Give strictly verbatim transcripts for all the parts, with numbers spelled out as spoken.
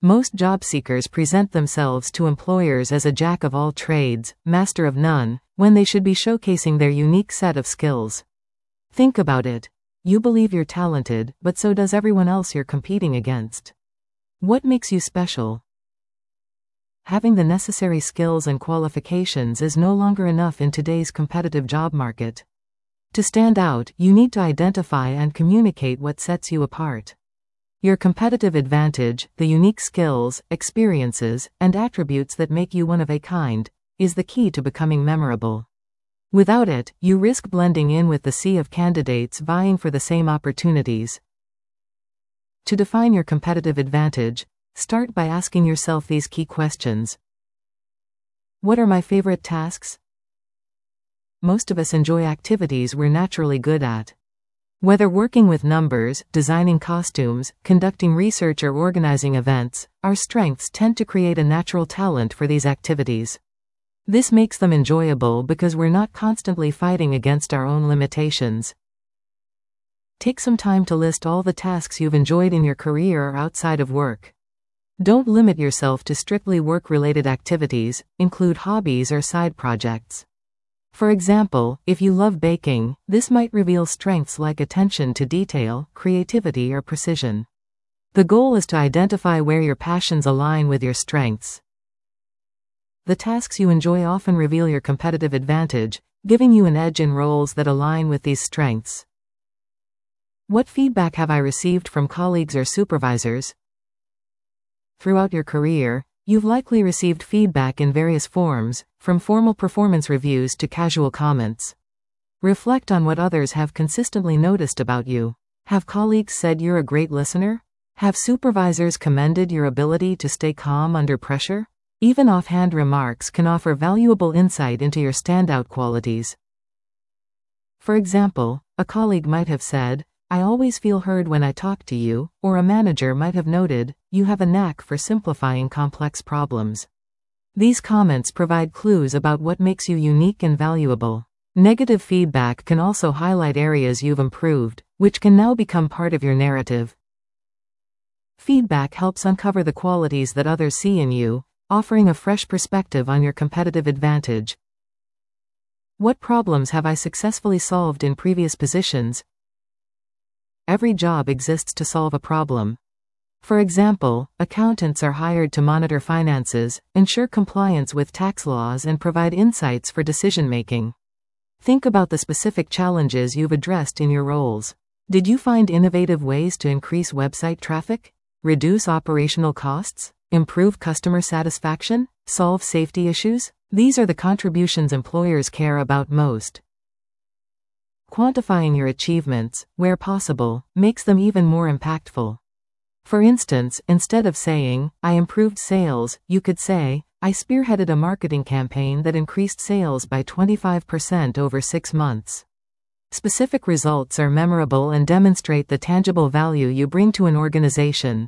Most job seekers present themselves to employers as a jack of all trades, master of none, when they should be showcasing their unique set of skills. Think about it. You believe you're talented, but so does everyone else you're competing against. What makes you special? Having the necessary skills and qualifications is no longer enough in today's competitive job market. To stand out, you need to identify and communicate what sets you apart. Your competitive advantage, the unique skills, experiences, and attributes that make you one of a kind, is the key to becoming memorable. Without it, you risk blending in with the sea of candidates vying for the same opportunities. To define your competitive advantage, start by asking yourself these key questions. What are my favorite tasks? Most of us enjoy activities we're naturally good at. Whether working with numbers, designing costumes, conducting research, or organizing events, our strengths tend to create a natural talent for these activities. This makes them enjoyable because we're not constantly fighting against our own limitations. Take some time to list all the tasks you've enjoyed in your career or outside of work. Don't limit yourself to strictly work-related activities, include hobbies or side projects. For example, if you love baking, this might reveal strengths like attention to detail, creativity, or precision. The goal is to identify where your passions align with your strengths. The tasks you enjoy often reveal your competitive advantage, giving you an edge in roles that align with these strengths. What feedback have I received from colleagues or supervisors? Throughout your career, you've likely received feedback in various forms, from formal performance reviews to casual comments. Reflect on what others have consistently noticed about you. Have colleagues said you're a great listener? Have supervisors commended your ability to stay calm under pressure? Even offhand remarks can offer valuable insight into your standout qualities. For example, a colleague might have said, "I always feel heard when I talk to you," or a manager might have noted, "You have a knack for simplifying complex problems." These comments provide clues about what makes you unique and valuable. Negative feedback can also highlight areas you've improved, which can now become part of your narrative. Feedback helps uncover the qualities that others see in you, offering a fresh perspective on your competitive advantage. What problems have I successfully solved in previous positions? Every job exists to solve a problem. For example, accountants are hired to monitor finances, ensure compliance with tax laws, and provide insights for decision-making. Think about the specific challenges you've addressed in your roles. Did you find innovative ways to increase website traffic, reduce operational costs, improve customer satisfaction, solve safety issues? These are the contributions employers care about most. Quantifying your achievements, where possible, makes them even more impactful. For instance, instead of saying, "I improved sales," you could say, "I spearheaded a marketing campaign that increased sales by twenty-five percent over six months." Specific results are memorable and demonstrate the tangible value you bring to an organization.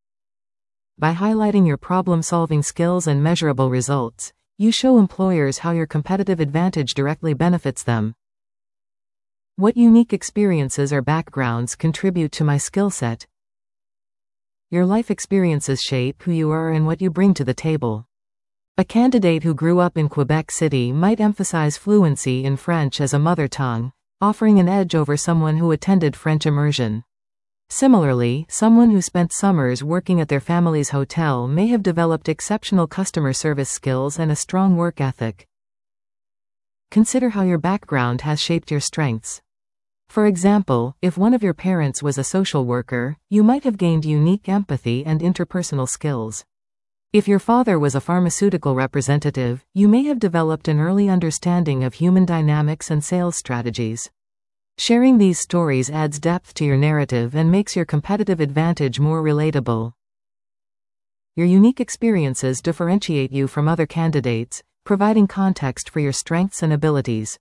By highlighting your problem-solving skills and measurable results, you show employers how your competitive advantage directly benefits them. What unique experiences or backgrounds contribute to my skill set? Your life experiences shape who you are and what you bring to the table. A candidate who grew up in Quebec City might emphasize fluency in French as a mother tongue, offering an edge over someone who attended French immersion. Similarly, someone who spent summers working at their family's hotel may have developed exceptional customer service skills and a strong work ethic. Consider how your background has shaped your strengths. For example, if one of your parents was a social worker, you might have gained unique empathy and interpersonal skills. If your father was a pharmaceutical representative, you may have developed an early understanding of human dynamics and sales strategies. Sharing these stories adds depth to your narrative and makes your competitive advantage more relatable. Your unique experiences differentiate you from other candidates, providing context for your strengths and abilities.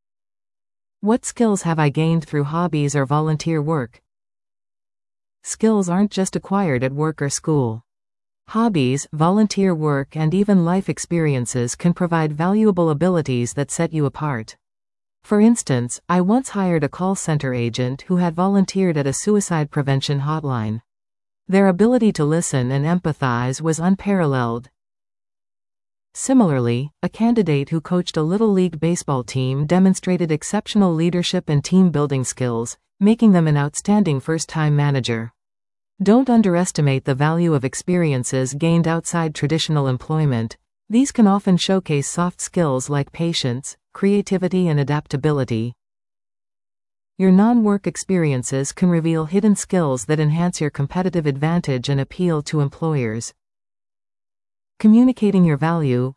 What skills have I gained through hobbies or volunteer work? Skills aren't just acquired at work or school. Hobbies, volunteer work, and even life experiences can provide valuable abilities that set you apart. For instance, I once hired a call center agent who had volunteered at a suicide prevention hotline. Their ability to listen and empathize was unparalleled. Similarly, a candidate who coached a Little League baseball team demonstrated exceptional leadership and team-building skills, making them an outstanding first-time manager. Don't underestimate the value of experiences gained outside traditional employment. These can often showcase soft skills like patience, creativity, and adaptability. Your non-work experiences can reveal hidden skills that enhance your competitive advantage and appeal to employers. Communicating your value.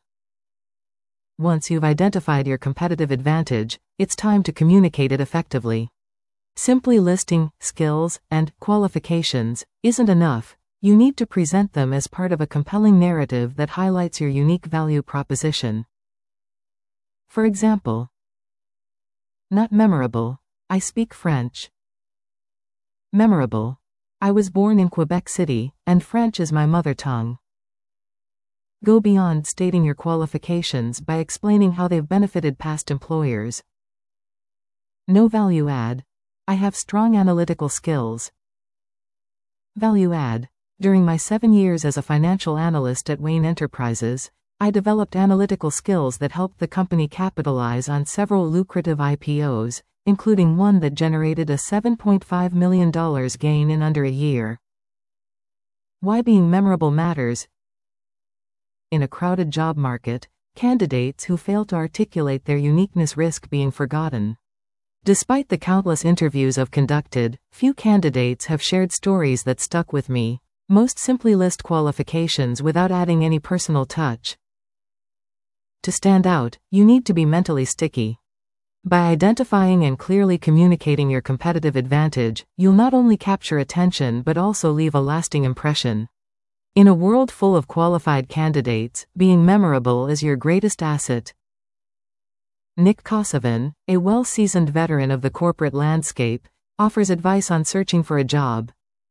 Once you've identified your competitive advantage, it's time to communicate it effectively. Simply listing skills and qualifications isn't enough. You need to present them as part of a compelling narrative that highlights your unique value proposition. For example, not memorable. I speak French. Memorable. I was born in Quebec City, and French is my mother tongue. Go beyond stating your qualifications by explaining how they've benefited past employers. No value add. I have strong analytical skills. Value add. During my seven years as a financial analyst at Wayne Enterprises, I developed analytical skills that helped the company capitalize on several lucrative I P Os, including one that generated a seven point five million dollars gain in under a year. Why being memorable matters. In a crowded job market, candidates who fail to articulate their uniqueness risk being forgotten. Despite the countless interviews I've conducted, few candidates have shared stories that stuck with me. Most simply list qualifications without adding any personal touch. To stand out, you need to be mentally sticky. By identifying and clearly communicating your competitive advantage, you'll not only capture attention but also leave a lasting impression. In a world full of qualified candidates, being memorable is your greatest asset. Nick Kosovan, a well-seasoned veteran of the corporate landscape, offers advice on searching for a job.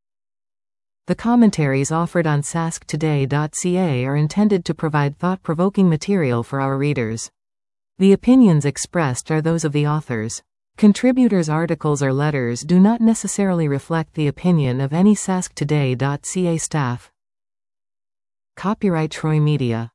The commentaries offered on sask today dot c a are intended to provide thought-provoking material for our readers. The opinions expressed are those of the authors. Contributors' articles or letters do not necessarily reflect the opinion of any sask today dot c a staff. Copyright Troy Media.